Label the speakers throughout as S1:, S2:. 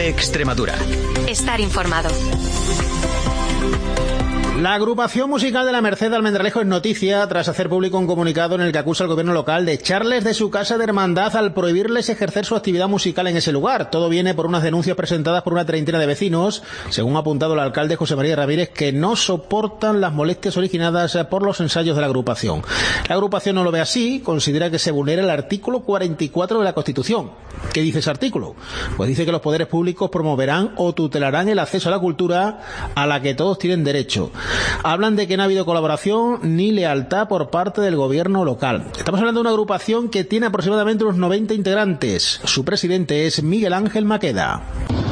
S1: Cope Extremadura.
S2: Estar informado.
S3: La agrupación musical de la Merced de Almendralejo es noticia tras hacer público un comunicado en el que acusa al gobierno local de echarles de su casa de hermandad al prohibirles ejercer su actividad musical en ese lugar. Todo viene por unas denuncias presentadas por una treintena de vecinos, según ha apuntado el alcalde José María Ramírez, que no soportan las molestias originadas por los ensayos de la agrupación. La agrupación no lo ve así, considera que se vulnera el artículo 44 de la Constitución. ¿Qué dice ese artículo? Pues dice que los poderes públicos promoverán o tutelarán el acceso a la cultura a la que todos tienen derecho. Hablan de que no ha habido colaboración ni lealtad por parte del gobierno local. Estamos hablando de una agrupación que tiene aproximadamente unos 90 integrantes. Su presidente es Miguel Ángel Maqueda.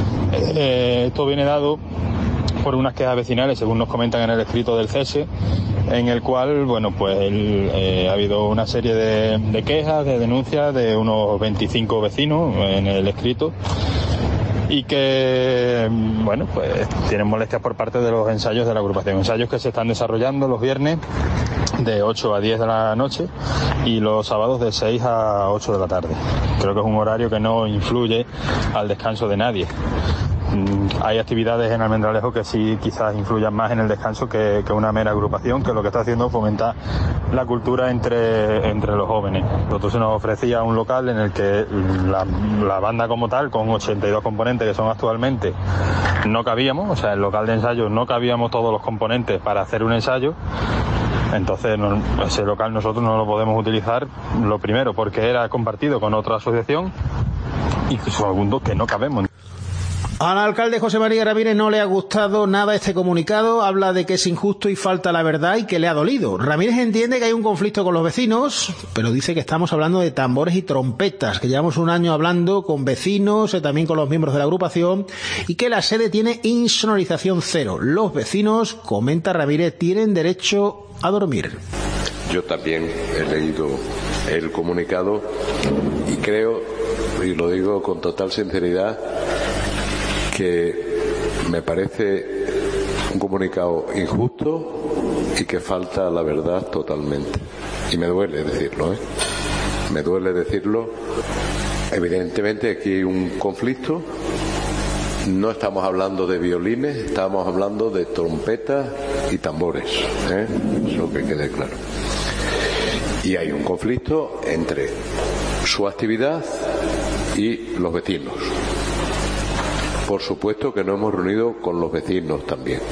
S4: Esto viene dado por unas quejas vecinales, según nos comentan en el escrito del cese, en el cual, bueno, pues ha habido una serie de quejas, de denuncias de unos 25 vecinos en el escrito, y que, bueno, pues tienen molestias por parte de los ensayos de la agrupación. Ensayos que se están desarrollando los viernes de 8 a 10 de la noche y los sábados de 6 a 8 de la tarde. Creo que es un horario que no influye al descanso de nadie. Hay actividades en Almendralejo que sí quizás influyan más en el descanso que una mera agrupación, que lo que está haciendo es fomentar la cultura entre los jóvenes. Nosotros se nos ofrecía un local en el que la banda como tal, con 82 componentes que son actualmente, no cabíamos, o sea, el local de ensayo no cabíamos todos los componentes para hacer un ensayo. Entonces ese local nosotros no lo podemos utilizar, lo primero porque era compartido con otra asociación y segundo que no cabemos.
S3: Al alcalde José María Ramírez no le ha gustado nada este comunicado, habla de que es injusto y falta la verdad y que le ha dolido. Ramírez entiende que hay un conflicto con los vecinos, pero dice que estamos hablando de tambores y trompetas, que llevamos un año hablando con vecinos, también con los miembros de la agrupación, y que la sede tiene insonorización cero. Los vecinos, comenta Ramírez, tienen derecho a dormir.
S5: Yo también he leído el comunicado y creo, y lo digo con total sinceridad, que me parece un comunicado injusto y que falta la verdad totalmente. Y me duele decirlo, Me duele decirlo. Evidentemente aquí hay un conflicto. No estamos hablando de violines, estamos hablando de trompetas y tambores, Eso que quede claro. Y hay un conflicto entre su actividad y los vecinos. Por supuesto que nos hemos reunido con los vecinos también.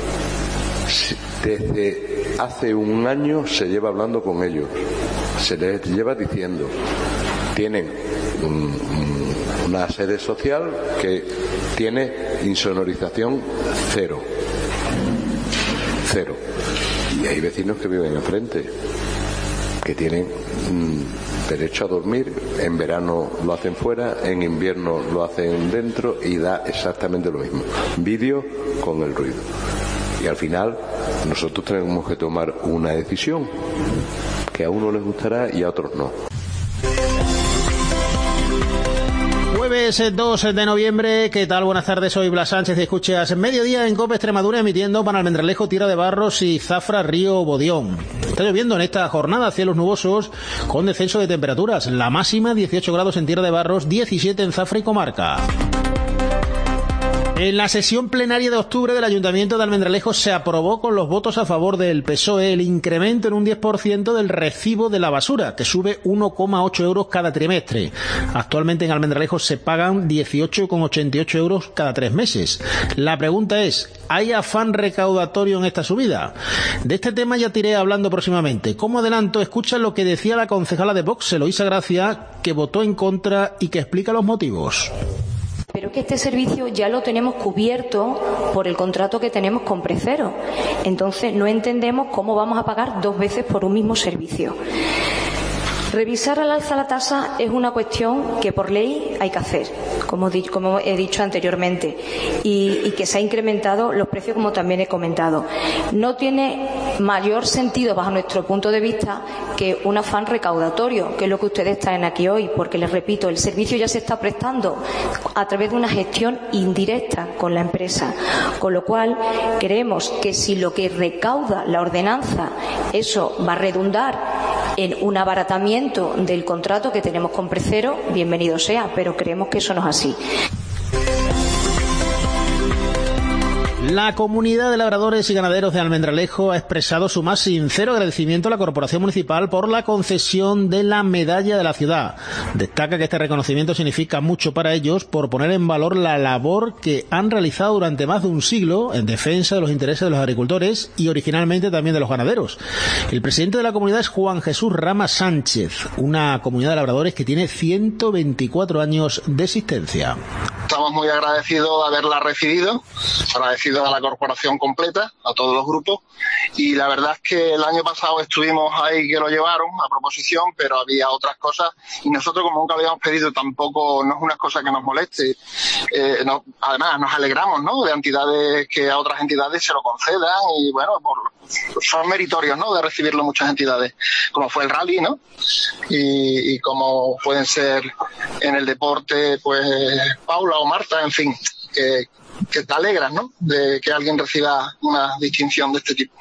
S5: Desde hace un año se lleva hablando con ellos, se les lleva diciendo, tienen una sede social que tiene insonorización cero. Y hay vecinos que viven enfrente, que tienen derecho a dormir. En verano lo hacen fuera, en invierno lo hacen dentro y da exactamente lo mismo. Vídeo con el ruido. Y al final nosotros tenemos que tomar una decisión que a uno les gustará y a otros no.
S3: Jueves 2 de noviembre, ¿qué tal? Buenas tardes, soy Blas Sánchez y escuchas Mediodía en Cope Extremadura, emitiendo para Almendralejo, Tierra de Barros y Zafra, Río Bodión. Está lloviendo en esta jornada, cielos nubosos con descenso de temperaturas. La máxima 18 grados en Tierra de Barros, 17 en Zafra y comarca. En la sesión plenaria de octubre del Ayuntamiento de Almendralejo se aprobó con los votos a favor del PSOE el incremento en un 10% del recibo de la basura, que sube 1,8 euros cada trimestre. Actualmente en Almendralejo se pagan 18,88 euros cada 3 meses. La pregunta es, ¿hay afán recaudatorio en esta subida? De este tema ya te iré hablando próximamente. Como adelanto, escucha lo que decía la concejala de Vox, Eloísa Gracia, que votó en contra y que explica los motivos.
S6: Pero que este servicio ya lo tenemos cubierto por el contrato que tenemos con Precero. Entonces no entendemos cómo vamos a pagar 2 veces por un mismo servicio. Revisar al alza la tasa es una cuestión que por ley hay que hacer, como he dicho anteriormente, y que se ha incrementado los precios, como también he comentado. No tiene mayor sentido, bajo nuestro punto de vista, que un afán recaudatorio, que es lo que ustedes traen aquí hoy, porque les repito, el servicio ya se está prestando a través de una gestión indirecta con la empresa, con lo cual creemos que si lo que recauda la ordenanza, eso va a redundar en un abaratamiento del contrato que tenemos con Precero, bienvenido sea, pero creemos que eso no es así.
S3: La comunidad de labradores y ganaderos de Almendralejo ha expresado su más sincero agradecimiento a la Corporación Municipal por la concesión de la Medalla de la Ciudad. Destaca que este reconocimiento significa mucho para ellos por poner en valor la labor que han realizado durante más de un siglo en defensa de los intereses de los agricultores y originalmente también de los ganaderos. El presidente de la comunidad es Juan Jesús Rama Sánchez, una comunidad de labradores que tiene 124 años de existencia.
S1: Estamos muy agradecidos de haberla recibido, agradecidos a la corporación completa, a todos los grupos, y la verdad es que el año pasado estuvimos ahí que lo llevaron a proposición, pero había otras cosas y nosotros, como nunca habíamos pedido, tampoco no es una cosa que nos moleste. Además nos alegramos, ¿no?, de entidades que a otras entidades se lo concedan y bueno, son meritorios, ¿no?, de recibirlo muchas entidades, como fue el rally, ¿no?, y como pueden ser en el deporte, pues Paula o Marta, en fin, que te alegras, ¿no?, de que alguien reciba una distinción de este tipo.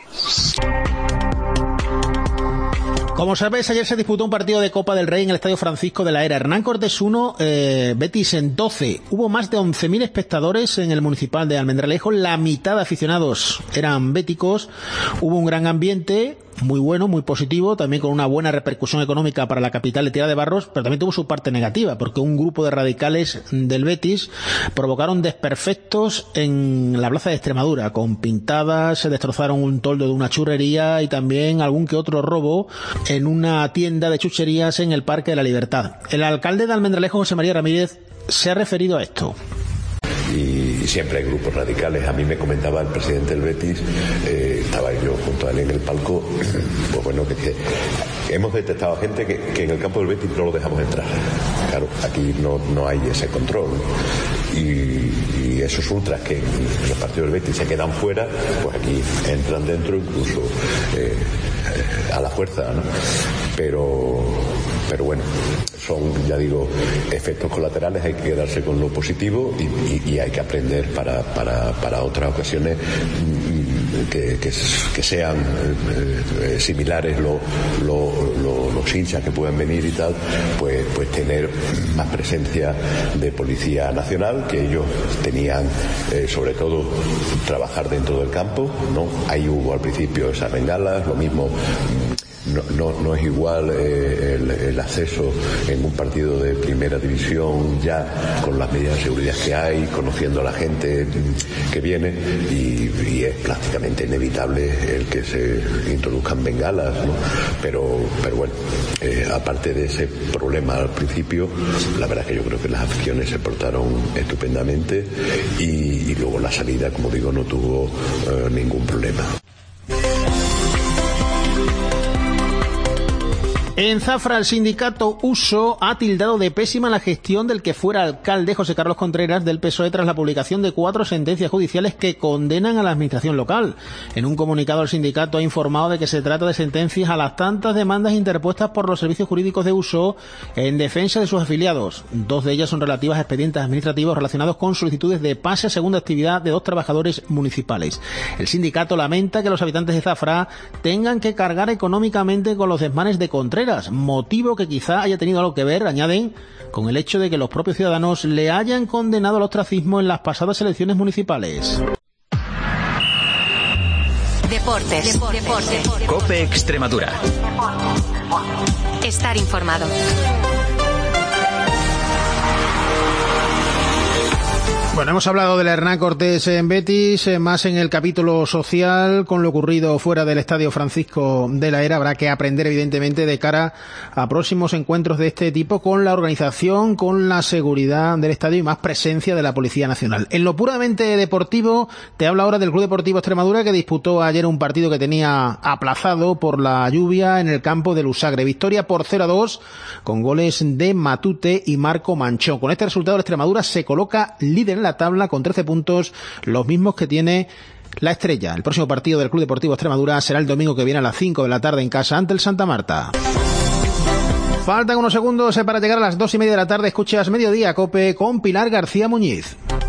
S3: Como sabéis, ayer se disputó un partido de Copa del Rey en el Estadio Francisco de la Era. Hernán Cortés 1, Betis en 12. Hubo más de 11.000 espectadores en el municipal de Almendralejo. La mitad de aficionados eran béticos. Hubo un gran ambiente, muy bueno, muy positivo, también con una buena repercusión económica para la capital de Tierra de Barros, pero también tuvo su parte negativa, porque un grupo de radicales del Betis provocaron desperfectos en la plaza de Extremadura, con pintadas, se destrozaron un toldo de una churrería y también algún que otro robo en una tienda de chucherías en el Parque de la Libertad. El alcalde de Almendralejo, José María Ramírez, se ha referido a esto.
S2: Y siempre hay grupos radicales. A mí me comentaba el presidente del Betis, estaba yo junto a él en el palco, pues bueno, que hemos detectado gente que en el campo del Betis no lo dejamos entrar. Claro, aquí no hay ese control. Y esos ultras que en los partidos del Betis se quedan fuera, pues aquí entran dentro incluso a la fuerza, ¿no? Pero bueno, son, ya digo, efectos colaterales. Hay que quedarse con lo positivo y hay que aprender para otras ocasiones que sean similares los hinchas que puedan venir y tal, pues tener más presencia de Policía Nacional, que ellos tenían, sobre todo trabajar dentro del campo, ¿no? Ahí hubo al principio esas bengalas, lo mismo. No es igual el acceso en un partido de primera división, ya con las medidas de seguridad que hay, conociendo a la gente que viene, y es prácticamente inevitable el que se introduzcan bengalas, ¿no? Pero bueno, aparte de ese problema al principio, la verdad es que yo creo que las aficiones se portaron estupendamente y luego la salida, como digo, no tuvo ningún problema.
S3: En Zafra, el sindicato USO ha tildado de pésima la gestión del que fuera alcalde José Carlos Contreras del PSOE tras la publicación de 4 sentencias judiciales que condenan a la administración local. En un comunicado, el sindicato ha informado de que se trata de sentencias a las tantas demandas interpuestas por los servicios jurídicos de USO en defensa de sus afiliados. 2 de ellas son relativas a expedientes administrativos relacionados con solicitudes de pase a segunda actividad de 2 trabajadores municipales. El sindicato lamenta que los habitantes de Zafra tengan que cargar económicamente con los desmanes de Contreras, motivo que quizá haya tenido algo que ver, añaden, con el hecho de que los propios ciudadanos le hayan condenado al ostracismo en las pasadas elecciones municipales.
S7: Deportes.
S8: COPE Extremadura.
S7: Estar informado.
S3: Bueno, hemos hablado del Hernán Cortés en Betis, más en el capítulo social, con lo ocurrido fuera del Estadio Francisco de la Era. Habrá que aprender, evidentemente, de cara a próximos encuentros de este tipo, con la organización, con la seguridad del estadio y más presencia de la Policía Nacional. En lo puramente deportivo, te hablo ahora del Club Deportivo Extremadura, que disputó ayer un partido que tenía aplazado por la lluvia en el campo del Usagre. Victoria por 0-2, con goles de Matute y Marco Manchón. Con este resultado, el Extremadura se coloca líder en la tabla con 13 puntos, los mismos que tiene la Estrella. El próximo partido del Club Deportivo Extremadura será el domingo que viene a las 5 de la tarde en casa ante el Santa Marta. Faltan unos segundos para llegar a las 2:30 de la tarde. Escuchas Mediodía Cope con Pilar García Muñiz.